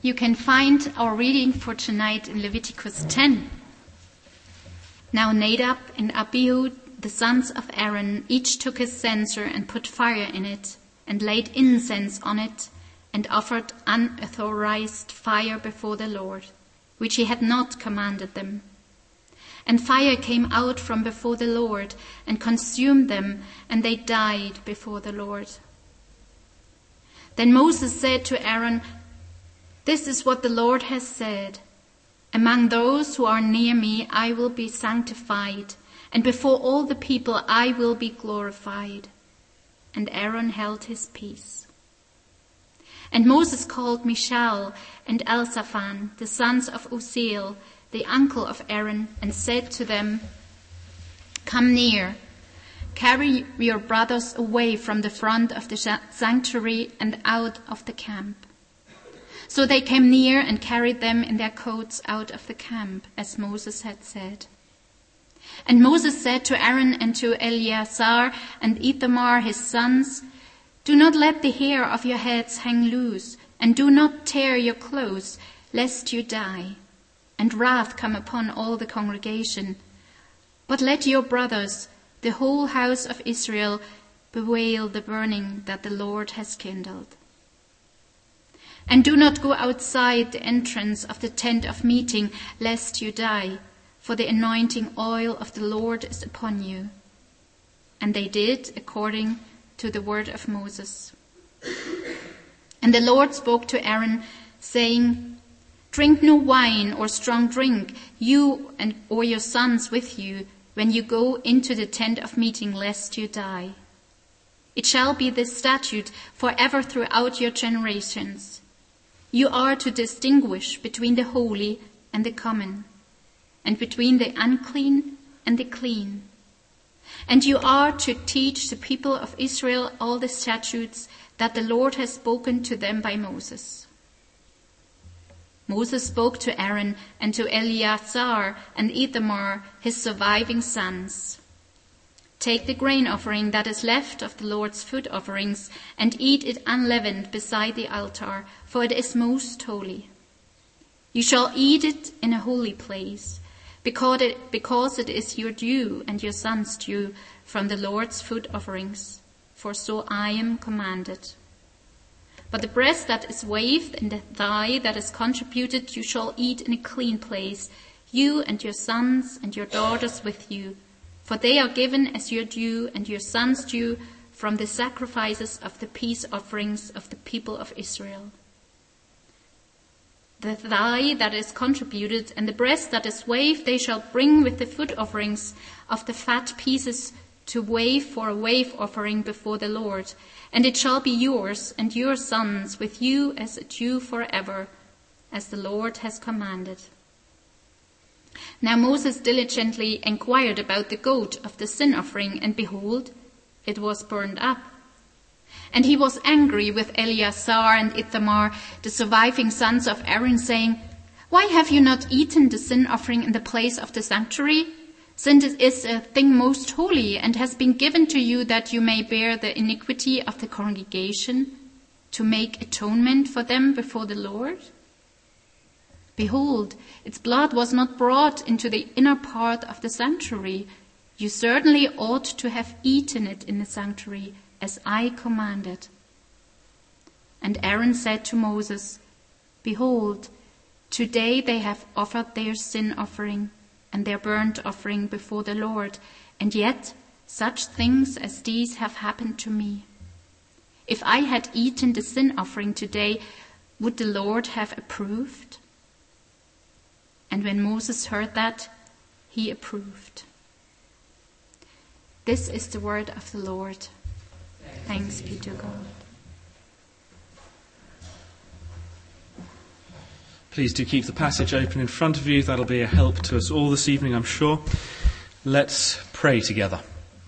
You can find our reading for tonight in Leviticus 10. Now Nadab and Abihu, the sons of Aaron, each took his censer and put fire in it, and laid incense on it, and offered unauthorized fire before the Lord, which he had not commanded them. And fire came out from before the Lord, and consumed them, and they died before the Lord. Then Moses said to Aaron, "This is what the Lord has said. Among those who are near me I will be sanctified, and before all the people I will be glorified." And Aaron held his peace. And Moses called Mishael and Elzaphan, the sons of Uzziel, the uncle of Aaron, and said to them, "Come near, carry your brothers away from the front of the sanctuary and out of the camp." So they came near and carried them in their coats out of the camp, as Moses had said. And Moses said to Aaron and to Eleazar and Ithamar his sons, "Do not let the hair of your heads hang loose, and do not tear your clothes, lest you die, and wrath come upon all the congregation. But let your brothers, the whole house of Israel, bewail the burning that the Lord has kindled. And do not go outside the entrance of the tent of meeting, lest you die, for the anointing oil of the Lord is upon you." And they did according to the word of Moses. And the Lord spoke to Aaron, saying, "Drink no wine or strong drink, you or your sons with you, when you go into the tent of meeting, lest you die. It shall be this statute forever throughout your generations. You are to distinguish between the holy and the common, and between the unclean and the clean. And you are to teach the people of Israel all the statutes that the Lord has spoken to them by Moses." Moses spoke to Aaron and to Eleazar and Ithamar, his surviving sons. "Take the grain offering that is left of the Lord's food offerings and eat it unleavened beside the altar, for it is most holy. You shall eat it in a holy place, because it is your due and your son's due from the Lord's food offerings, for so I am commanded. But the breast that is waved and the thigh that is contributed you shall eat in a clean place, you and your sons and your daughters with you, for they are given as your due and your son's due from the sacrifices of the peace offerings of the people of Israel. The thigh that is contributed and the breast that is waved they shall bring with the food offerings of the fat pieces to wave for a wave offering before the Lord, and it shall be yours and your sons with you as a due forever, as the Lord has commanded." Now Moses diligently inquired about the goat of the sin offering, and behold, it was burned up. And he was angry with Eleazar and Ithamar, the surviving sons of Aaron, saying, "Why have you not eaten the sin offering in the place of the sanctuary? Since it is a thing most holy, and has been given to you that you may bear the iniquity of the congregation, to make atonement for them before the Lord? Behold, its blood was not brought into the inner part of the sanctuary. You certainly ought to have eaten it in the sanctuary, as I commanded." And Aaron said to Moses, "Behold, today they have offered their sin offering and their burnt offering before the Lord, and yet such things as these have happened to me. If I had eaten the sin offering today, would the Lord have approved?" And when Moses heard that, he approved. This is the word of the Lord. Thanks be to God. Please do keep the passage open in front of you. That'll be a help to us all this evening, I'm sure. Let's pray together.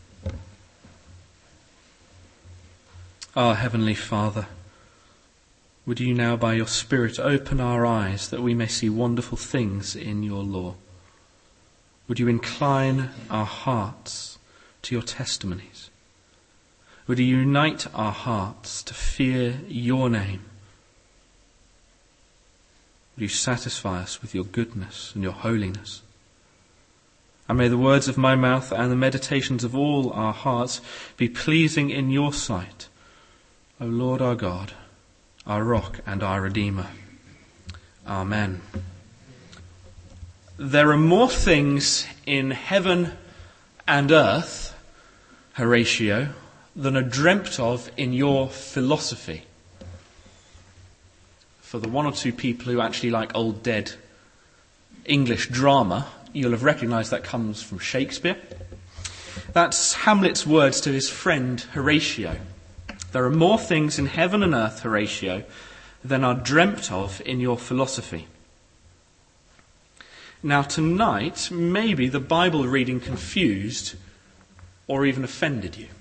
Our Heavenly Father, would you now by your Spirit open our eyes that we may see wonderful things in your law? Would you incline our hearts to your testimonies? Would you unite our hearts to fear your name? Would you satisfy us with your goodness and your holiness? And may the words of my mouth and the meditations of all our hearts be pleasing in your sight, O Lord our God, our rock and our Redeemer. Amen. There are more things in heaven and earth, Horatio, than are dreamt of in your philosophy. For the one or two people who actually like old dead English drama, you'll have recognised that comes from Shakespeare. That's Hamlet's words to his friend Horatio. There are more things in heaven and earth, Horatio, than are dreamt of in your philosophy. Now tonight, maybe the Bible reading confused or even offended you.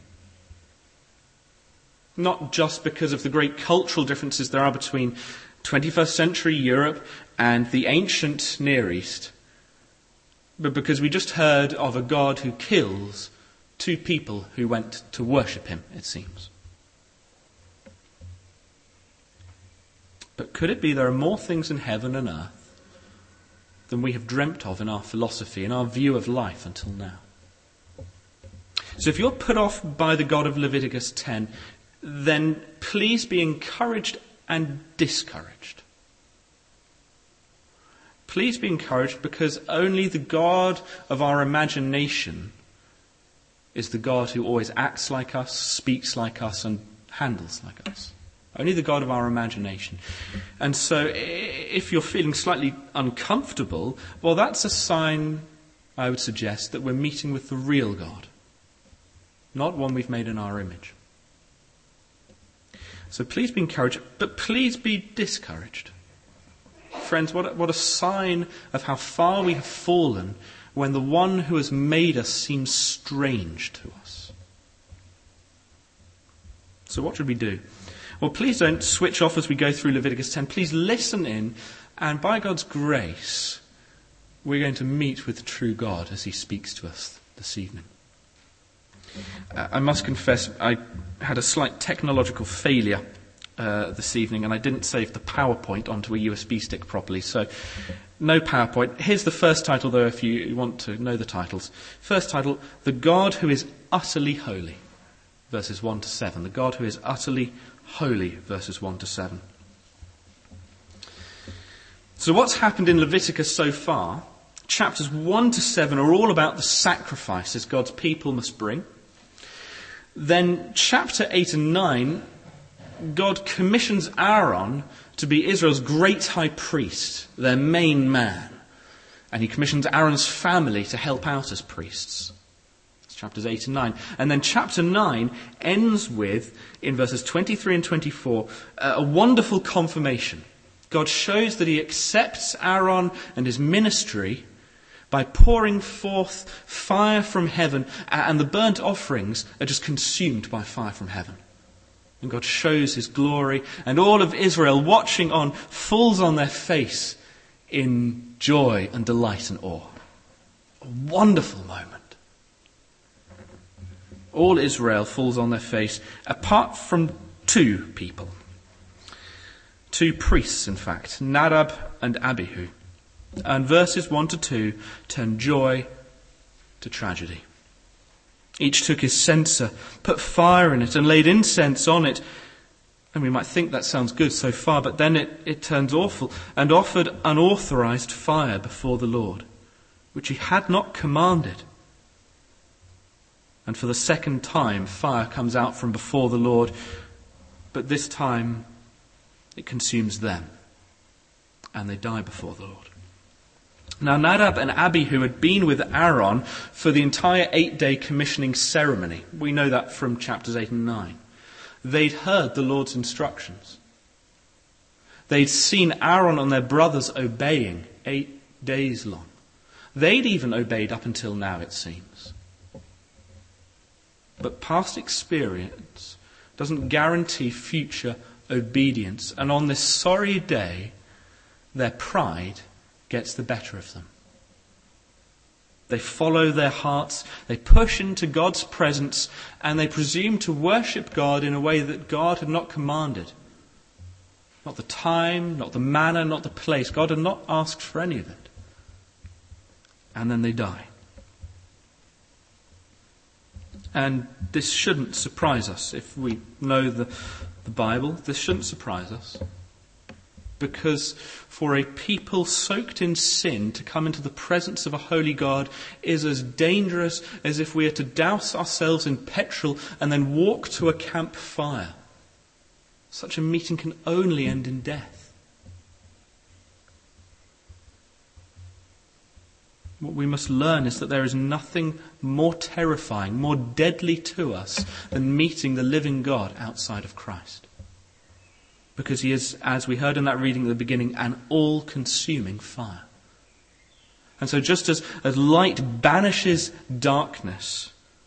Not just because of the great cultural differences there are between 21st century Europe and the ancient Near East, but because we just heard of a God who kills two people who went to worship him, it seems. But could it be there are more things in heaven and earth than we have dreamt of in our philosophy, in our view of life until now? So if you're put off by the God of Leviticus 10, then please be encouraged and discouraged. Please be encouraged because only the God of our imagination is the God who always acts like us, speaks like us, and handles like us. Only the God of our imagination. And so if you're feeling slightly uncomfortable, well, that's a sign, I would suggest, that we're meeting with the real God, not one we've made in our image. So please be encouraged, but please be discouraged. Friends, what a sign of how far we have fallen when the one who has made us seems strange to us. So what should we do? Well, please don't switch off as we go through Leviticus 10. Please listen in, and by God's grace, we're going to meet with the true God as he speaks to us this evening. I must confess, I had a slight technological failure this evening, and I didn't save the PowerPoint onto a USB stick properly, so no PowerPoint. Here's the first title, though, if you want to know the titles. First title, The God Who is Utterly Holy, verses 1 to 7. The God Who is Utterly Holy, verses 1 to 7. So what's happened in Leviticus so far? Chapters 1 to 7 are all about the sacrifices God's people must bring. Then chapter 8 and 9, God commissions Aaron to be Israel's great high priest, their main man. And he commissions Aaron's family to help out as priests. That's chapters 8 and 9. And then chapter 9 ends with, in verses 23 and 24, a wonderful confirmation. God shows that he accepts Aaron and his ministry by pouring forth fire from heaven, and the burnt offerings are just consumed by fire from heaven. And God shows his glory, and all of Israel watching on falls on their face in joy and delight and awe. A wonderful moment. All Israel falls on their face, apart from two people. Two priests, in fact, Nadab and Abihu. And verses 1 to 2 turn joy to tragedy. Each took his censer, put fire in it, and laid incense on it. And we might think that sounds good so far, but then it turns awful, and offered unauthorized fire before the Lord, which he had not commanded. And for the second time, fire comes out from before the Lord, but this time it consumes them, and they die before the Lord. Now Nadab and Abihu had been with Aaron for the entire 8-day commissioning ceremony. We know that from chapters 8 and 9. They'd heard the Lord's instructions. They'd seen Aaron and their brothers obeying 8 days long. They'd even obeyed up until now, it seems. But past experience doesn't guarantee future obedience. And on this sorry day, their pride gets the better of them. They follow their hearts, they push into God's presence, and they presume to worship God in a way that God had not commanded. not the time, not the manner, not the place. God had not asked for any of it. And then they die. And this shouldn't surprise us. If we know the Bible, this shouldn't surprise us. Because for a people soaked in sin to come into the presence of a holy God is as dangerous as if we are to douse ourselves in petrol and then walk to a campfire. Such a meeting can only end in death. What we must learn is that there is nothing more terrifying, more deadly to us than meeting the living God outside of Christ. Because he is, as we heard in that reading at the beginning, an all-consuming fire. And so just as light banishes darkness,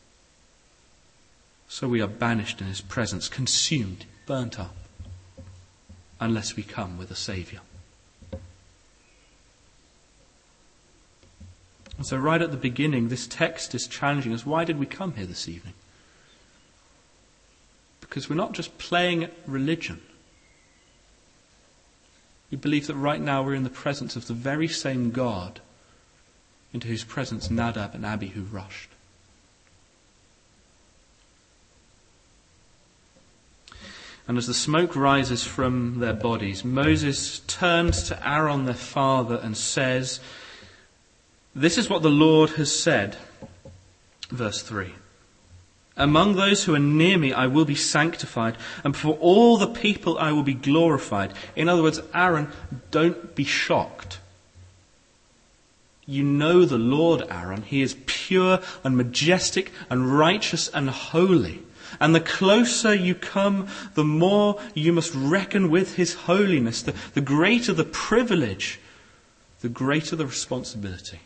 so we are banished in his presence, consumed, burnt up, unless we come with a Saviour. And so right at the beginning, this text is challenging us. Why did we come here this evening? Because we're not just playing at religion. We believe that right now we're in the presence of the very same God into whose presence Nadab and Abihu rushed. And as the smoke rises from their bodies, Moses turns to Aaron, their father, and says, "This is what the Lord has said." Verse 3. "Among those who are near me I will be sanctified, and before all the people I will be glorified." In other words, Aaron, don't be shocked. You know the Lord, Aaron. He is pure and majestic and righteous and holy. And the closer you come, the more you must reckon with his holiness. The greater the privilege, the greater the responsibility.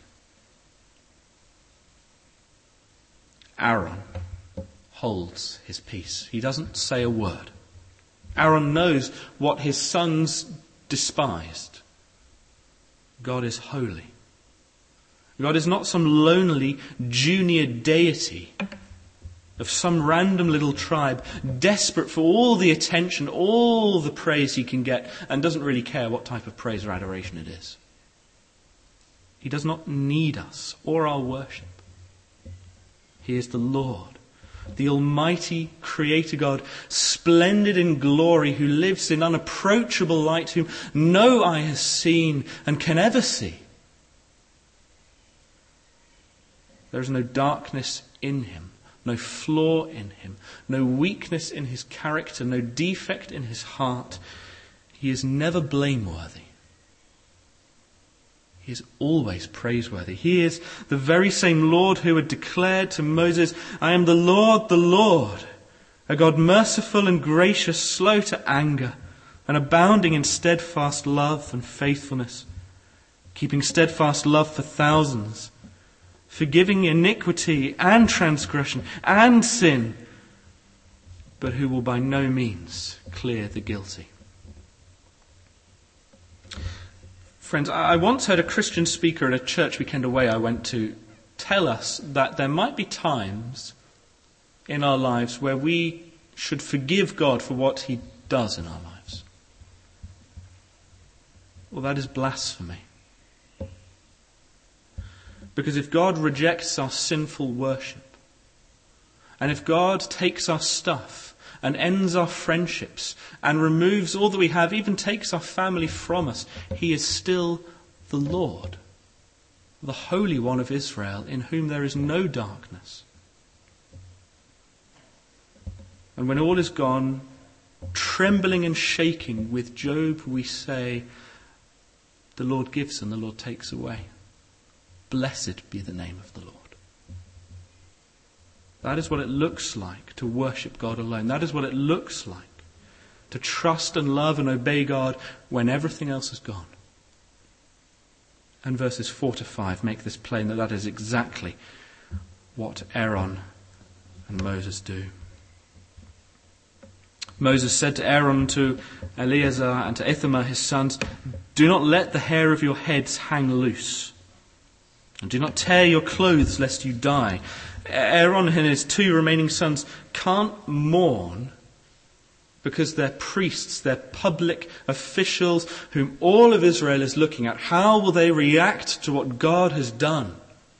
Aaron holds his peace. He doesn't say a word. Aaron knows what his sons despised. God is holy. God is not some lonely junior deity of some random little tribe, desperate for all the attention, all the praise he can get, and doesn't really care what type of praise or adoration it is. He does not need us or our worship. He is the Lord, the Almighty Creator God, splendid in glory, who lives in unapproachable light, whom no eye has seen and can ever see. There is no darkness in him, no flaw in him, no weakness in his character, no defect in his heart. He is never blameworthy. He is always praiseworthy. He is the very same Lord who had declared to Moses, "I am the Lord, a God merciful and gracious, slow to anger, and abounding in steadfast love and faithfulness, keeping steadfast love for thousands, forgiving iniquity and transgression and sin, but who will by no means clear the guilty." Friends, I once heard a Christian speaker at a church weekend away I went to tell us that there might be times in our lives where we should forgive God for what he does in our lives. Well, that is blasphemy. Because if God rejects our sinful worship, and if God takes our stuff and ends our friendships and removes all that we have, even takes our family from us, he is still the Lord, the Holy One of Israel, in whom there is no darkness. And when all is gone, trembling and shaking with Job, we say, "The Lord gives and the Lord takes away. Blessed be the name of the Lord." That is what it looks like to worship God alone. That is what it looks like to trust and love and obey God when everything else is gone. And verses 4 to 5 make this plain, that that is exactly what Aaron and Moses do. Moses said to Aaron, to Eleazar and to Ithamar his sons, "Do not let the hair of your heads hang loose, and do not tear your clothes lest you die." Aaron and his two remaining sons can't mourn because they're priests, they're public officials whom all of Israel is looking at. How will they react to what God has done?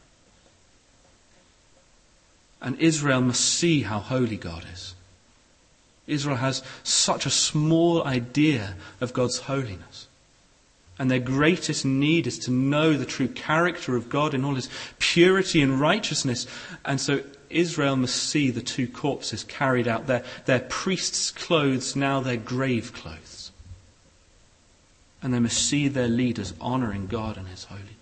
And Israel must see how holy God is. Israel has such a small idea of God's holiness. And their greatest need is to know the true character of God in all his purity and righteousness. And so Israel must see the two corpses carried out, their priests' clothes, now their grave clothes. And they must see their leaders honouring God and his holiness.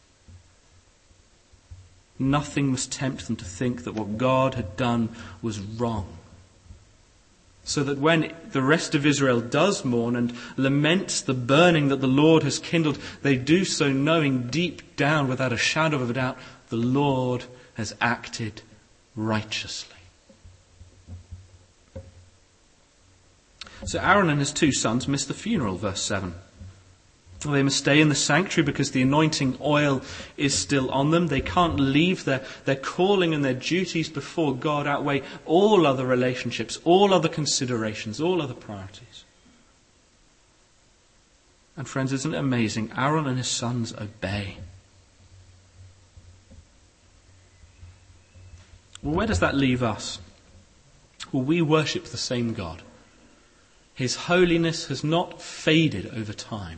Nothing must tempt them to think that what God had done was wrong. So that when the rest of Israel does mourn and laments the burning that the Lord has kindled, they do so knowing deep down, without a shadow of a doubt, the Lord has acted righteously. So Aaron and his two sons miss the funeral, verse 7. They must stay in the sanctuary because the anointing oil is still on them. They can't leave. Their calling and their duties before God outweigh all other relationships, all other considerations, all other priorities. And friends, isn't it amazing? Aaron and his sons obey. Well, where does that leave us? Well, we worship the same God. His holiness has not faded over time.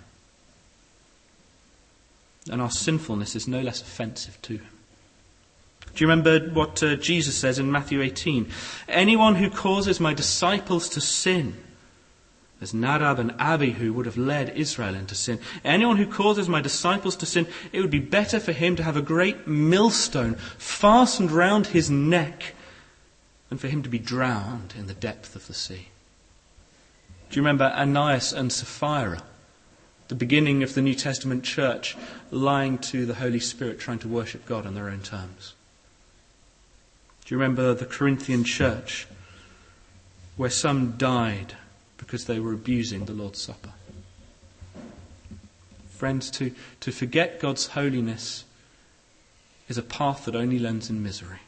And our sinfulness is no less offensive to him. Do you remember what Jesus says in Matthew 18? Anyone who causes my disciples to sin, as Nadab and Abihu would have led Israel into sin. Anyone who causes my disciples to sin, it would be better for him to have a great millstone fastened round his neck than for him to be drowned in the depth of the sea. Do you remember Ananias and Sapphira? The beginning of the New Testament church, lying to the Holy Spirit, trying to worship God on their own terms. Do you remember the Corinthian church, where some died because they were abusing the Lord's Supper? Friends, to forget God's holiness is a path that only ends in misery.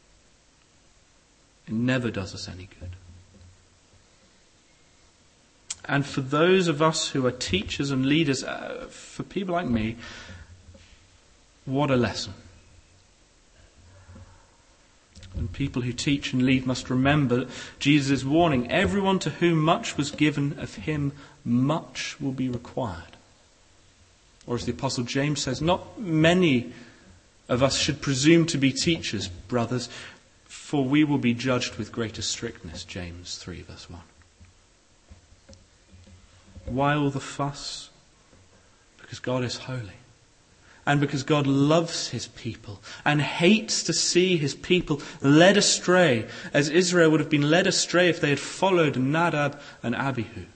It never does us any good. And for those of us who are teachers and leaders, for people like me, what a lesson. And people who teach and lead must remember Jesus' warning. Everyone to whom much was given, of him much will be required. Or as the Apostle James says, not many of us should presume to be teachers, brothers, for we will be judged with greater strictness. James 3 verse 1. Why all the fuss? Because God is holy. And because God loves his people and hates to see his people led astray, as Israel would have been led astray if they had followed Nadab and Abihu.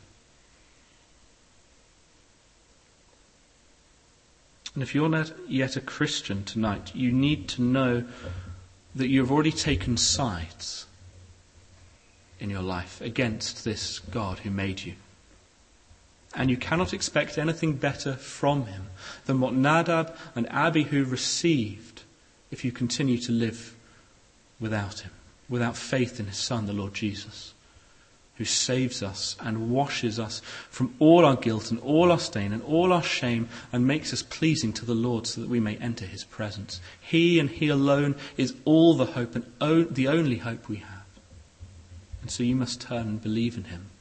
And if you're not yet a Christian tonight, you need to know that you have already taken sides in your life against this God who made you. And you cannot expect anything better from him than what Nadab and Abihu received if you continue to live without him, without faith in his Son, the Lord Jesus, who saves us and washes us from all our guilt and all our stain and all our shame and makes us pleasing to the Lord so that we may enter his presence. He and he alone is all the hope and the only hope we have. And so you must turn and believe in him.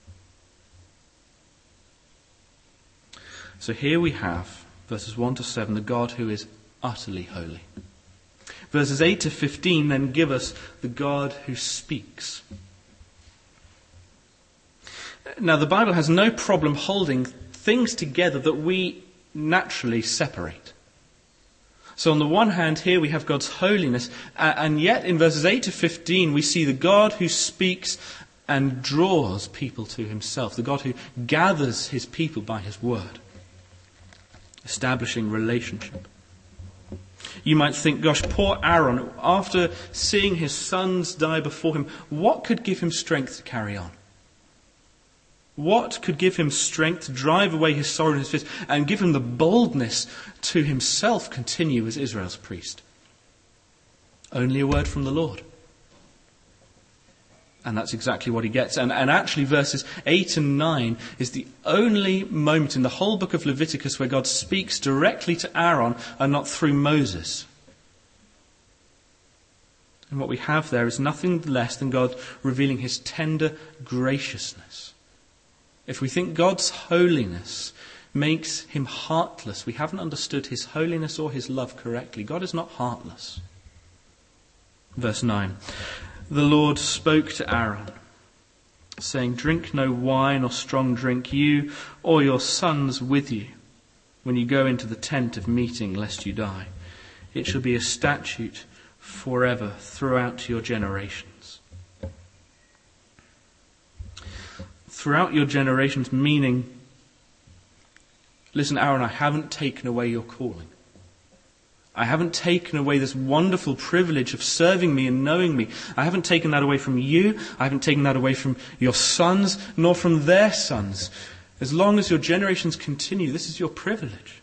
So here we have, verses 1 to 7, the God who is utterly holy. Verses 8 to 15 then give us the God who speaks. Now, the Bible has no problem holding things together that we naturally separate. So on the one hand, here we have God's holiness, and yet in verses 8 to 15 we see the God who speaks and draws people to himself, the God who gathers his people by his word, establishing relationship. You might think, gosh, poor Aaron, after seeing his sons die before him, what could give him strength to carry on? What could give him strength to drive away his sorrow and his fears and give him the boldness to himself continue as Israel's priest? Only a word from the Lord. And that's exactly what he gets. And actually verses 8 and 9 is the only moment in the whole book of Leviticus where God speaks directly to Aaron and not through Moses. And what we have there is nothing less than God revealing his tender graciousness. If we think God's holiness makes him heartless, we haven't understood his holiness or his love correctly. God is not heartless. Verse 9. The Lord spoke to Aaron, saying, "Drink no wine or strong drink, you or your sons with you, when you go into the tent of meeting, lest you die. It shall be a statute forever throughout your generations." Throughout your generations, meaning, listen, Aaron, I haven't taken away your calling. I haven't taken away this wonderful privilege of serving me and knowing me. I haven't taken that away from you. I haven't taken that away from your sons, nor from their sons. As long as your generations continue, this is your privilege.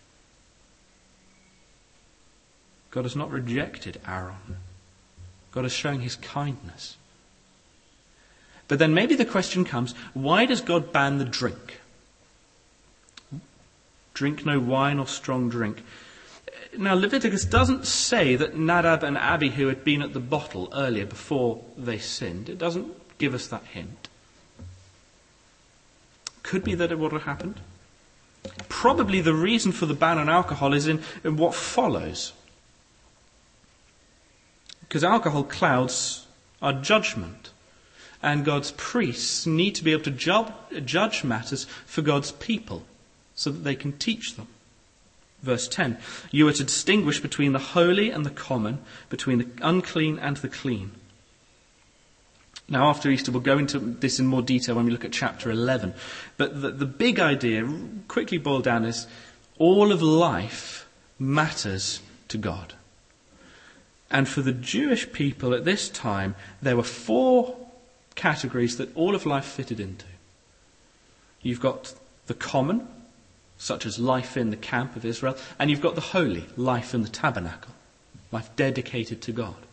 God has not rejected Aaron. God is showing his kindness. But then maybe the question comes, why does God ban the drink? Drink no wine or strong drink. Now, Leviticus doesn't say that Nadab and Abihu had been at the bottle earlier before they sinned. It doesn't give us that hint. Could be that it would have happened. Probably the reason for the ban on alcohol is in what follows. Because alcohol clouds our judgment. And God's priests need to be able to judge matters for God's people so that they can teach them. Verse 10, you are to distinguish between the holy and the common, between the unclean and the clean. Now after Easter we'll go into this in more detail when we look at chapter 11. But the big idea, quickly boiled down, is all of life matters to God. And for the Jewish people at this time, there were 4 categories that all of life fitted into. You've got the common, such as life in the camp of Israel, and you've got the holy, life in the tabernacle, life dedicated to God.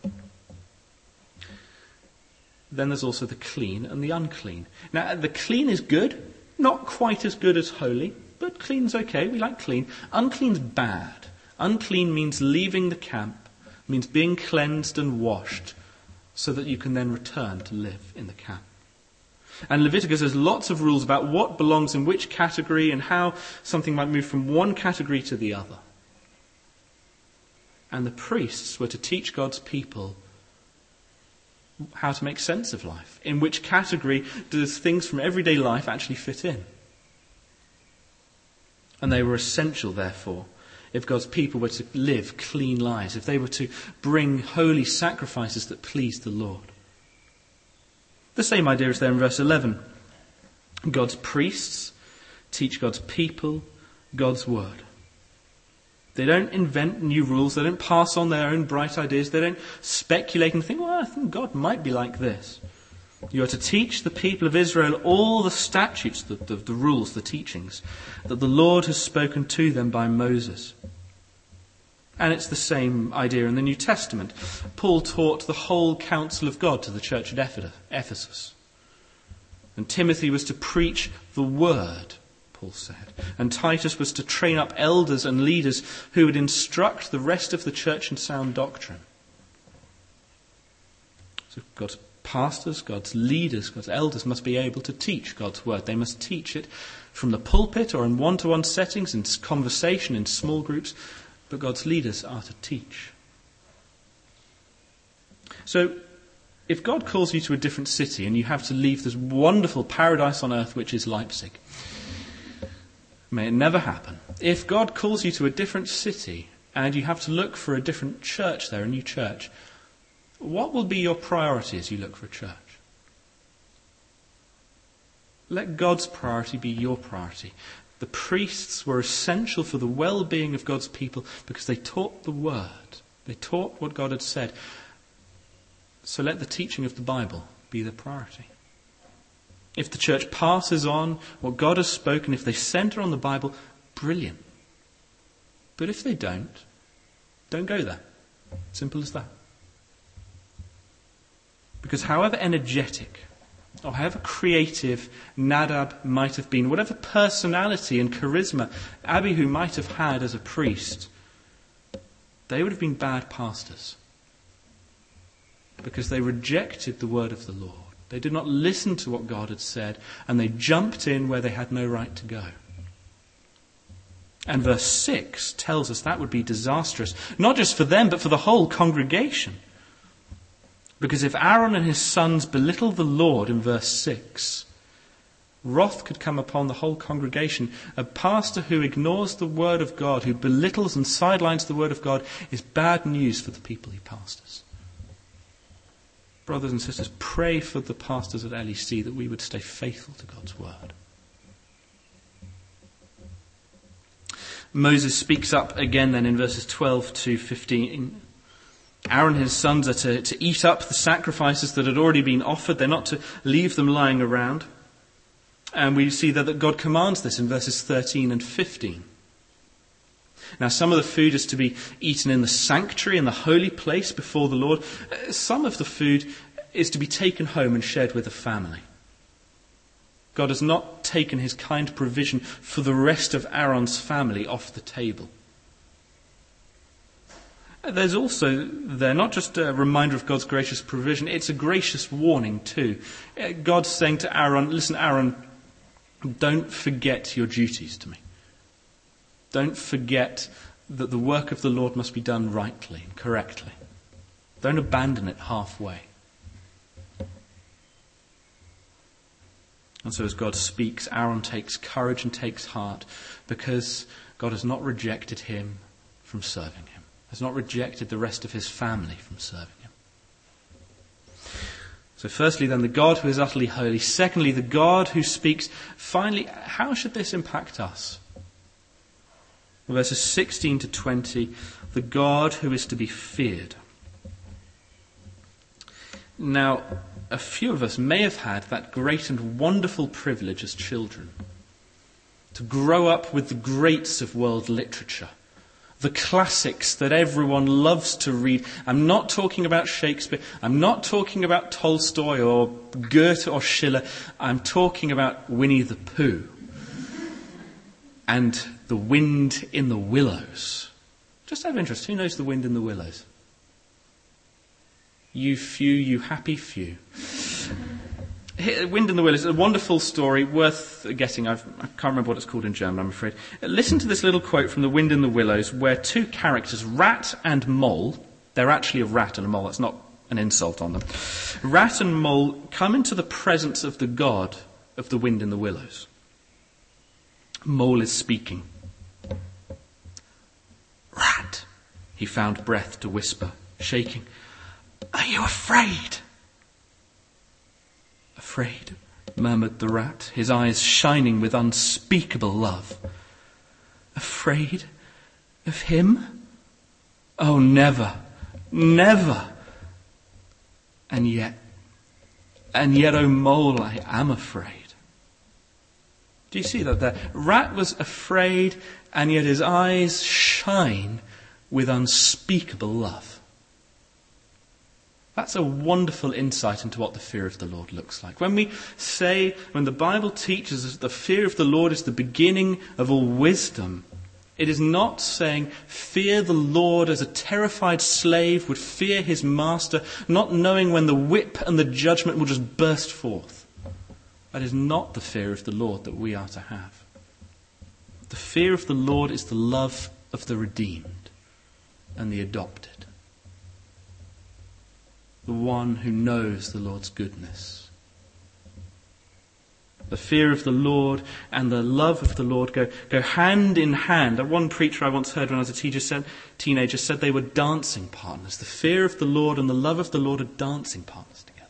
Then there's also the clean and the unclean. Now, the clean is good, not quite as good as holy, but clean's okay, we like clean. Unclean's bad. Unclean means leaving the camp, means being cleansed and washed, so that you can then return to live in the camp. And Leviticus has lots of rules about what belongs in which category and how something might move from one category to the other. And the priests were to teach God's people how to make sense of life. In which category does things from everyday life actually fit in? And they were essential, therefore, if God's people were to live clean lives, if they were to bring holy sacrifices that pleased the Lord. The same idea is there in verse 11. God's priests teach God's people God's word. They don't invent new rules. They don't pass on their own bright ideas. They don't speculate and think, well, I think God might be like this. You are to teach the people of Israel all the statutes, the rules, the teachings that the Lord has spoken to them by Moses. And it's the same idea in the New Testament. Paul taught the whole counsel of God to the church at Ephesus. And Timothy was to preach the word, Paul said. And Titus was to train up elders and leaders who would instruct the rest of the church in sound doctrine. So God's pastors, God's leaders, God's elders must be able to teach God's word. They must teach it from the pulpit or in one-to-one settings, in conversation, in small groups. But God's leaders are to teach. So, if God calls you to a different city and you have to leave this wonderful paradise on earth which is Leipzig, may it never happen. If God calls you to a different city and you have to look for a different church there, a new church, what will be your priority as you look for a church? Let God's priority be your priority. The priests were essential for the well-being of God's people because they taught the word. They taught what God had said. So let the teaching of the Bible be the priority. If the church passes on what God has spoken, if they centre on the Bible, brilliant. But if they don't go there. Simple as that. Because however energetic or however creative Nadab might have been, whatever personality and charisma Abihu might have had as a priest, they would have been bad pastors because they rejected the word of the Lord. They did not listen to what God had said, and they jumped in where they had no right to go. And verse 6 tells us that would be disastrous, not just for them, but for the whole congregation. Because if Aaron and his sons belittle the Lord in verse 6, wrath could come upon the whole congregation. A pastor who ignores the word of God, who belittles and sidelines the word of God, is bad news for the people he pastors. Brothers and sisters, pray for the pastors at LEC that we would stay faithful to God's word. Moses speaks up again then in verses 12 to 15. Aaron and his sons are to eat up the sacrifices that had already been offered. They're not to leave them lying around. And we see that God commands this in verses 13 and 15. Now, some of the food is to be eaten in the sanctuary, in the holy place before the Lord. Some of the food is to be taken home and shared with the family. God has not taken his kind provision for the rest of Aaron's family off the table. There's also there not just a reminder of God's gracious provision, it's a gracious warning too. God's saying to Aaron, listen, Aaron, don't forget your duties to me. Don't forget that the work of the Lord must be done rightly and correctly. Don't abandon it halfway. And so as God speaks, Aaron takes courage and takes heart because God has not rejected him from serving him. Has not rejected the rest of his family from serving him. So firstly then, the God who is utterly holy. Secondly, the God who speaks. Finally, how should this impact us? Verses 16 to 20, the God who is to be feared. Now, a few of us may have had that great and wonderful privilege as children to grow up with the greats of world literature. The classics that everyone loves to read. I'm not talking about Shakespeare. I'm not talking about Tolstoy or Goethe or Schiller. I'm talking about Winnie the Pooh and The Wind in the Willows. Just out of interest, who knows The Wind in the Willows? You few, you happy few. Wind in the Willows, a wonderful story, worth getting. I can't remember what it's called in German, I'm afraid. Listen to this little quote from The Wind in the Willows, where two characters, Rat and Mole, they're actually a rat and a mole, that's not an insult on them. Rat and Mole come into the presence of the God of the Wind in the Willows. Mole is speaking. Rat, he found breath to whisper, shaking. Are you afraid? Afraid, murmured the rat, his eyes shining with unspeakable love. Afraid of him? Oh, never, never. And yet, oh Mole, I am afraid. Do you see that there? Rat was afraid, and yet his eyes shine with unspeakable love. That's a wonderful insight into what the fear of the Lord looks like. When the Bible teaches us that the fear of the Lord is the beginning of all wisdom, it is not saying fear the Lord as a terrified slave would fear his master, not knowing when the whip and the judgment will just burst forth. That is not the fear of the Lord that we are to have. The fear of the Lord is the love of the redeemed and the adopted. The one who knows the Lord's goodness. The fear of the Lord and the love of the Lord go hand in hand. One preacher I once heard when I was a teenager said they were dancing partners. The fear of the Lord and the love of the Lord are dancing partners together.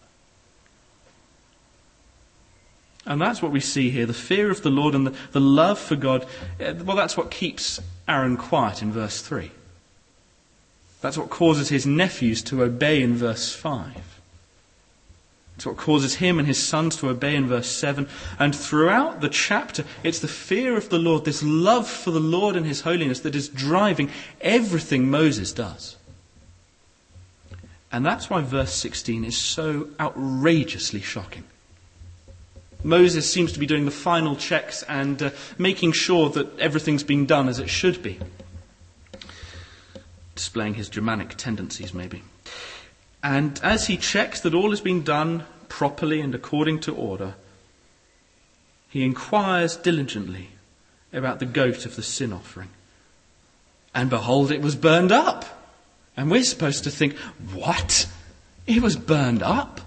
And that's what we see here. The fear of the Lord and the love for God. Well, that's what keeps Aaron quiet in verse 3. That's what causes his nephews to obey in verse 5. It's what causes him and his sons to obey in verse 7. And throughout the chapter, it's the fear of the Lord, this love for the Lord and his holiness that is driving everything Moses does. And that's why verse 16 is so outrageously shocking. Moses seems to be doing the final checks and making sure that everything's been done as it should be. Displaying his Germanic tendencies, maybe. And as he checks that all has been done properly and according to order, he inquires diligently about the goat of the sin offering. And behold, it was burned up. And we're supposed to think, what? It was burned up?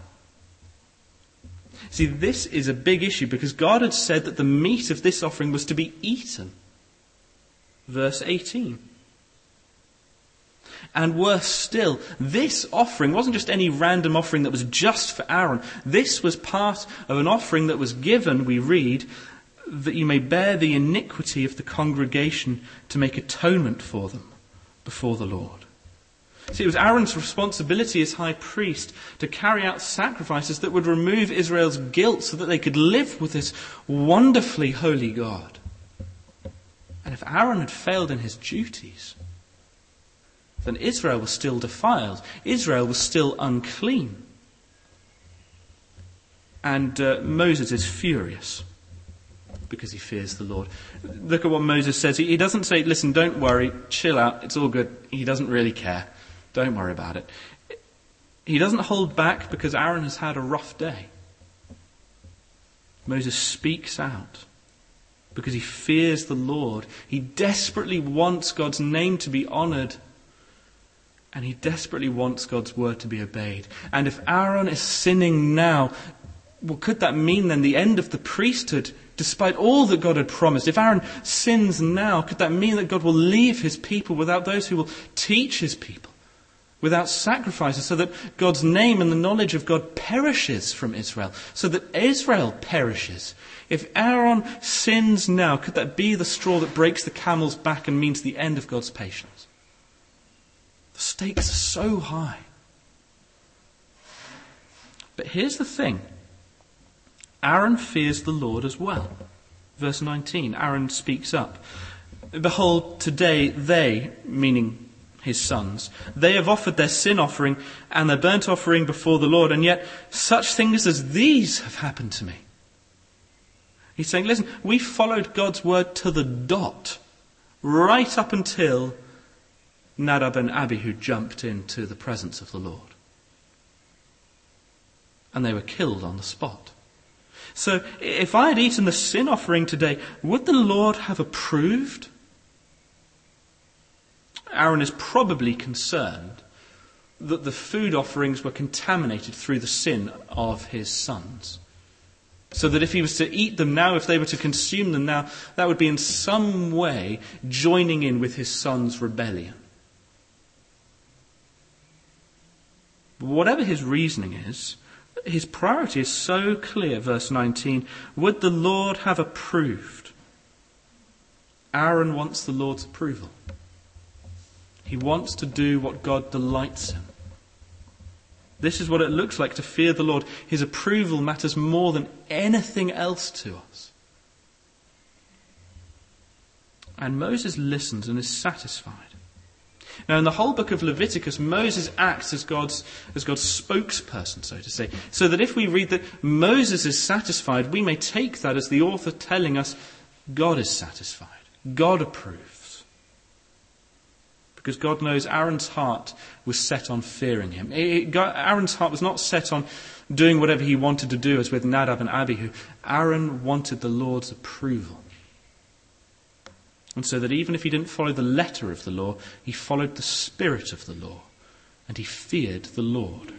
See, this is a big issue because God had said that the meat of this offering was to be eaten. Verse 18. And worse still, this offering wasn't just any random offering that was just for Aaron. This was part of an offering that was given, we read, that you may bear the iniquity of the congregation to make atonement for them before the Lord. See, it was Aaron's responsibility as high priest to carry out sacrifices that would remove Israel's guilt so that they could live with this wonderfully holy God. And if Aaron had failed in his duties, then Israel was still defiled. Israel was still unclean. And Moses is furious because he fears the Lord. Look at what Moses says. He doesn't say, listen, don't worry, chill out, it's all good. He doesn't really care. Don't worry about it. He doesn't hold back because Aaron has had a rough day. Moses speaks out because he fears the Lord. He desperately wants God's name to be honoured. And he desperately wants God's word to be obeyed. And if Aaron is sinning now, well, could that mean then the end of the priesthood, despite all that God had promised? If Aaron sins now, could that mean that God will leave his people without those who will teach his people? Without sacrifices, so that God's name and the knowledge of God perishes from Israel, so that Israel perishes. If Aaron sins now, could that be the straw that breaks the camel's back and means the end of God's patience? The stakes are so high. But here's the thing. Aaron fears the Lord as well. Verse 19, Aaron speaks up. Behold, today they, meaning his sons, they have offered their sin offering and their burnt offering before the Lord, and yet such things as these have happened to me. He's saying, listen, we followed God's word to the dot, right up until Nadab and Abihu jumped into the presence of the Lord. And they were killed on the spot. So if I had eaten the sin offering today, would the Lord have approved? Aaron is probably concerned that the food offerings were contaminated through the sin of his sons. So that if he was to eat them now, if they were to consume them now, that would be in some way joining in with his sons' rebellion. But whatever his reasoning is, his priority is so clear, verse 19. Would the Lord have approved? Aaron wants the Lord's approval. He wants to do what God delights in. This is what it looks like to fear the Lord. His approval matters more than anything else to us. And Moses listens and is satisfied. Now, in the whole book of Leviticus, Moses acts as God's spokesperson, so to say. So that if we read that Moses is satisfied, we may take that as the author telling us God is satisfied. God approves. Because God knows Aaron's heart was set on fearing him. Aaron's heart was not set on doing whatever he wanted to do, as with Nadab and Abihu. Aaron wanted the Lord's approval. And so that even if he didn't follow the letter of the law, he followed the spirit of the law. And he feared the Lord.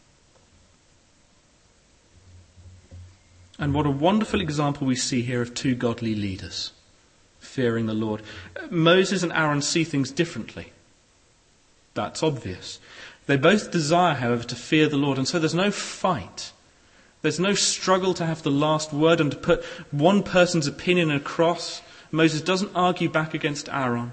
And what a wonderful example we see here of two godly leaders fearing the Lord. Moses and Aaron see things differently. That's obvious. They both desire, however, to fear the Lord, and so there's no fight. There's no struggle to have the last word and to put one person's opinion across. Moses doesn't argue back against Aaron.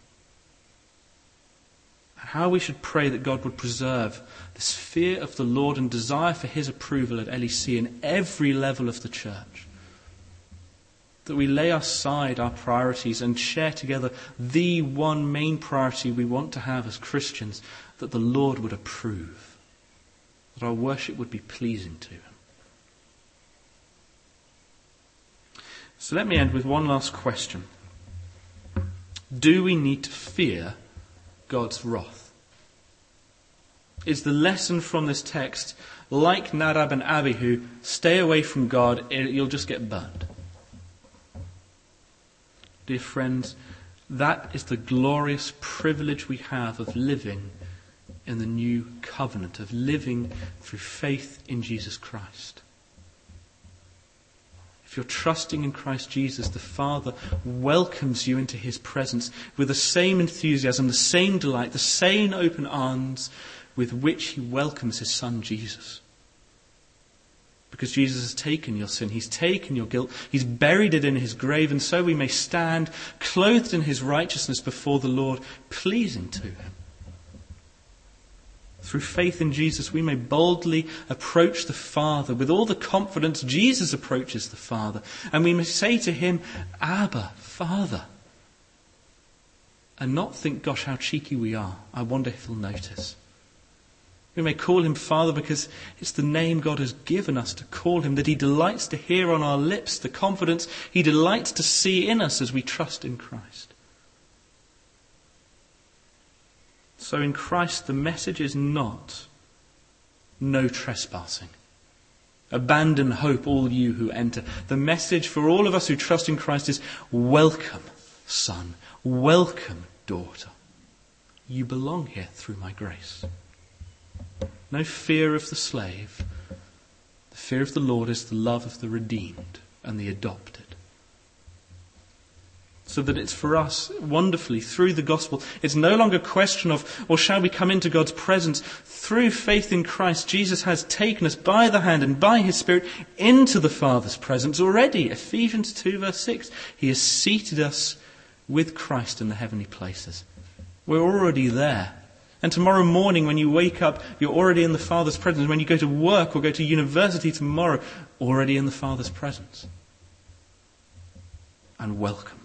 And how we should pray that God would preserve this fear of the Lord and desire for his approval at LEC in every level of the church. That we lay aside our priorities and share together the one main priority we want to have as Christians, that the Lord would approve, that our worship would be pleasing to him. So let me end with one last question. Do we need to fear God's wrath? Is the lesson from this text like Nadab and Abihu, stay away from God, you'll just get burned? Dear friends, that is the glorious privilege we have of living in the new covenant, of living through faith in Jesus Christ. If you're trusting in Christ Jesus, the Father welcomes you into his presence with the same enthusiasm, the same delight, the same open arms with which he welcomes his Son Jesus. Because Jesus has taken your sin, he's taken your guilt, he's buried it in his grave, and so we may stand clothed in his righteousness before the Lord, pleasing to him. Through faith in Jesus, we may boldly approach the Father with all the confidence Jesus approaches the Father. And we may say to him, Abba, Father. And not think, gosh, how cheeky we are. I wonder if he'll notice. We may call him Father because it's the name God has given us to call him, that he delights to hear on our lips, the confidence he delights to see in us as we trust in Christ. So in Christ, the message is not no trespassing. Abandon hope, all you who enter. The message for all of us who trust in Christ is welcome, son, welcome, daughter. You belong here through my grace. No fear of the slave. The fear of the Lord is the love of the redeemed and the adopted. So that it's for us, wonderfully, through the gospel, it's no longer a question of, or shall we come into God's presence? Through faith in Christ, Jesus has taken us by the hand and by his Spirit into the Father's presence already. Ephesians 2 verse 6. He has seated us with Christ in the heavenly places. We're already there. And tomorrow morning when you wake up, you're already in the Father's presence. When you go to work or go to university tomorrow, already in the Father's presence. And welcomed.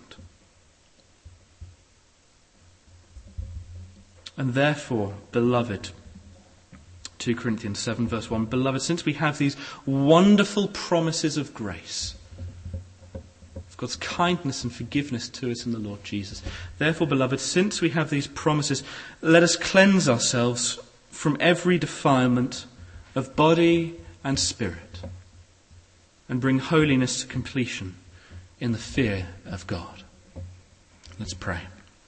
And therefore, beloved, 2 Corinthians 7 verse 1, beloved, since we have these wonderful promises of grace, of God's kindness and forgiveness to us in the Lord Jesus. Therefore, beloved, since we have these promises, let us cleanse ourselves from every defilement of body and spirit and bring holiness to completion in the fear of God. Let's pray.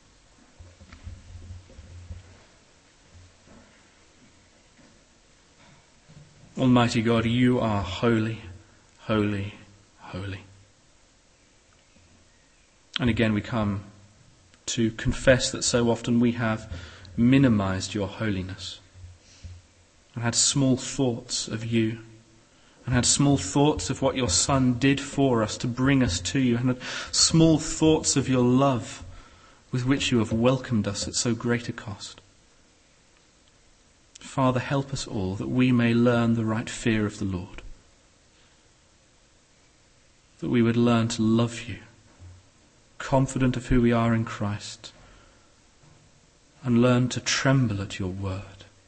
Almighty God, you are holy, holy, holy. And again we come to confess that so often we have minimized your holiness and had small thoughts of you and had small thoughts of what your Son did for us to bring us to you and had small thoughts of your love with which you have welcomed us at so great a cost. Father, help us all that we may learn the right fear of the Lord. That we would learn to love you, confident of who we are in Christ, and learn to tremble at your word.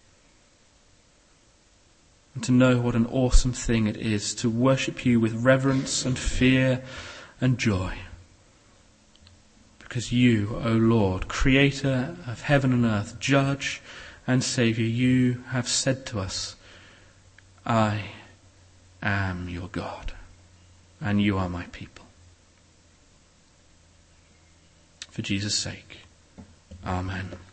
And to know what an awesome thing it is to worship you with reverence and fear and joy. Because you, O Lord, creator of heaven and earth, judge and Saviour, you have said to us, I am your God, and you are my people. For Jesus' sake, Amen.